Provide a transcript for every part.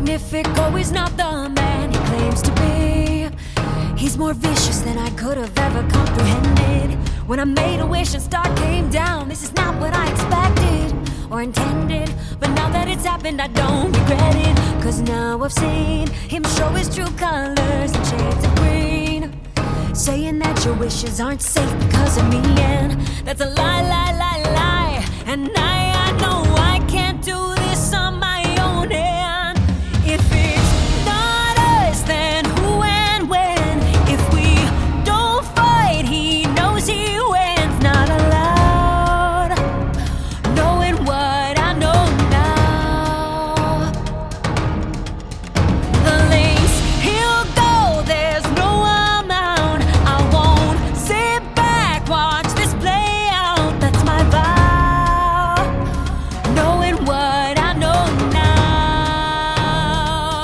Magnifico is not the man he claims to be. He's more vicious than I could have ever comprehended. When I made a wish and star came down, this is not what I expected or intended. But now that it's happened, I don't regret it, 'cause now I've seen him show his true colors and shades of green, saying that your wishes aren't safe because of me. And that's a lie, lie, lie, lie. And I know I can't do this on my own. And if it's not us, then who and when? If we don't fight, he knows he wins. Not allowed, knowing what I know now. The lengths he'll go, there's no amount. I won't sit back, watch this play out. That's my vow, knowing what I know now.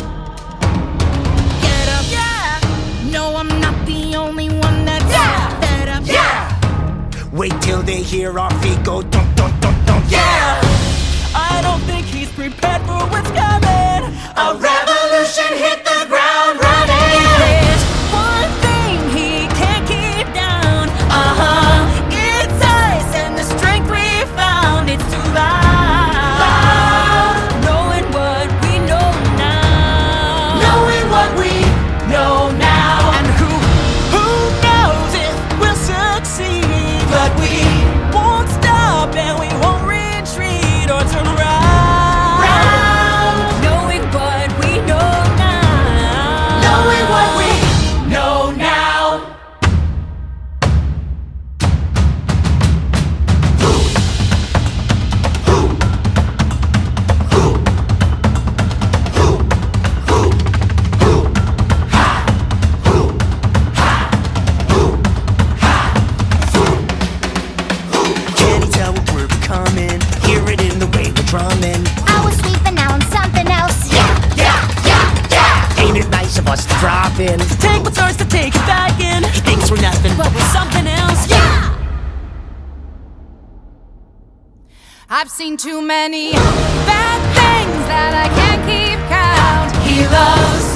Get up, yeah. No, I'm not the only one that's fed up. Yeah. Wait till they hear our feet go dunk, dunk, dunk, dunk. Yeah. I don't think he's prepared for what's coming. A revolution hit the ground running. There's one thing he can't keep down. It's us and the strength we found. It's too loud, knowing what we know now. Knowing what we know now. And who knows if we'll succeed? But we Won't stop and we won't retreat or turn around. Knowing what we know now. knowing what we know now. Can you tell what we're becoming? Hear it in the way we're drumming. I was sweet, but now I'm something else. Ain't it nice of us to drop in? Take what's ours to take it back in. He thinks we're nothing But we're something else. I've seen too many bad things that I can't keep count. He loves